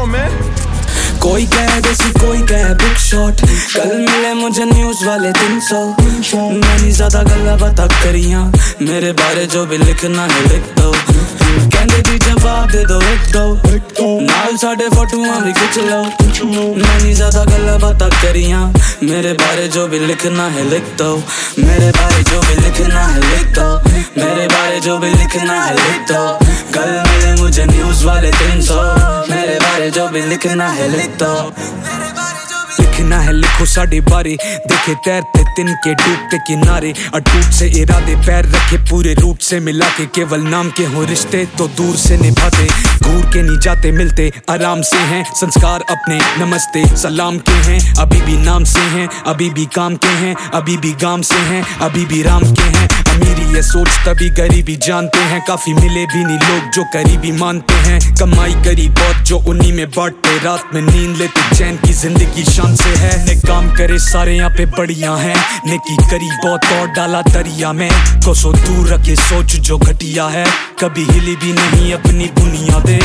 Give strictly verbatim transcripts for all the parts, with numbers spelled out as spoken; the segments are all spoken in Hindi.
from, man? कोई कह देसी कोई कह बिग शॉट, कल मिले मुझे न्यूज वाले तीन सौ। मैंने ज्यादा गल्ला बात करियां, मेरे बारे जो भी लिखना है लिख दो। कहंदे जी जवाब दे दो एक दो, नाल साढ़े फोटोआं भी खिच लो। मैंने ज्यादा गल्ला बात करियां, मेरे बारे जो भी लिखना है लिख दो। मेरे बारे जो भी लिखना है लिख दो, मेरे बारे जो भी लिखना है लिख दो। कल मिले मुझे न्यूज वाले तीन सौ, मेरे बारे जो भी लिखना है लिख दो। लिखना है लिखो साढ़े बारे, देखे तैरते तिनके डूबते किनारे। अटूट से इरादे पैर रखे पूरे रूट से मिला के, केवल नाम के हो रिश्ते तो दूर से निभाते। घूर के नहीं जाते मिलते आराम से हैं, संस्कार अपने नमस्ते सलाम के हैं। अभी भी नाम से हैं, अभी भी काम के हैं, अभी भी गांव से हैं, अभी भी राम के हैं। अमीरी ये सोच तभी गरीबी जानते हैं, काफी मिले भी नहीं लोग जो करीबी मानते हैं। कमाई करी बहुत जो उन्हीं में बांटते, रात में नींद लेते चैन की जिंदगी शान से है। ने काम करे सारे यहाँ पे बढ़िया हैं, नेकी करी बहुत और डाला दरिया में। कोसों दूर रखे सोच जो घटिया है, कभी हिली भी नहीं अपनी बुनियादें।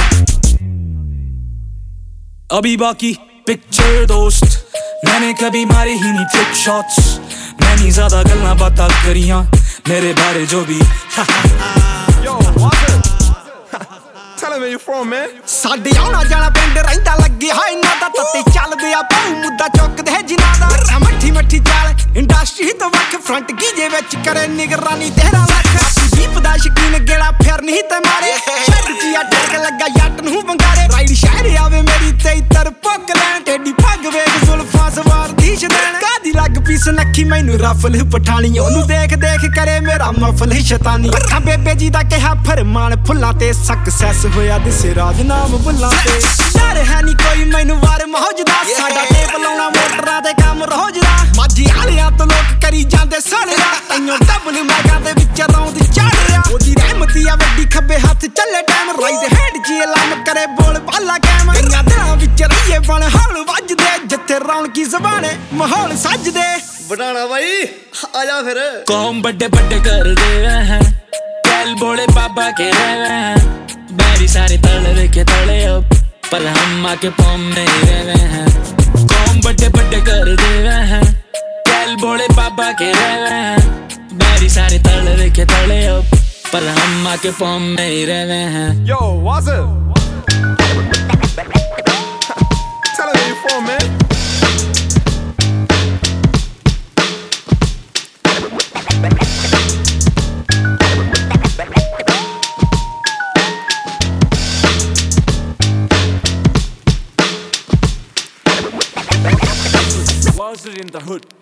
अभी बाकी पिक्चर दोस्त, मैंने कभी मारे ही नहीं ट्रिक शॉट्स। मैंने ज्यादा गल्ला बात करियां, मेरे बारे जो भी Yo, what's up? Tell him where you from, man. साडे आउणा जाना पिंड रहिंदा लगे हाय ना दा तत्ते चलदे आ बहु मुद्दा चुकदे है जिना दा। मट्ठी मट्ठी चाल इंडस्ट्री तो वख फ्रंट कीजे विच करे निगरानी तेरा लख। जीप दा शकीन गेड़ा फिर नहीं ते मारे, शहर जिया टक लगा जट नूं बंगारे। राइड शहर आवे मेरी ते इतर पक लैन, टेडी पग वेख जुल्फां सवार दी शदैन। कादी लग पीस नखी मैनू रफल पठानी, ओनू देख देख करे मेरा मफल शैतानी। अखां बेबे जी दा कहा फरमान फुल्लां ते सक्सेस होया दिसे राज नाम बुल्लां ते। डर है नी कोई मैनू वार मौज दा, साडा टेप लाउणा मोटरां ते काम रोज दा। माझी आलियां तो लोक करी जांदे सड़िया, तैयों डबल मैगां दे विच रौंद चढ़ रिया। ओदी रहमती आ वड्डी खब्बे हत्थ चले टाइम, राइट हैंड जी लाम करे बोल बाला कैम। कईयां दिलां विच रहिए बण हौल वजदे, जिथे रौनकी ज़बाने माहौल सजदे। बनाना भाई आजा फिर। कौम बड़े बड़े कर दे हैं, कैल बोले बाबा के रहे हैं। बैरी सारे तले के तले अब, पर हम आके पौम में रहे हैं। कौम बड़े बड़े कर दे हैं, कैल बोले बाबा के रहे हैं। बैरी सारे तले के तले अब, पर हम आके पौम में रहे हैं। Yo, what's up? Tell him where you from, man. Was it in the hood?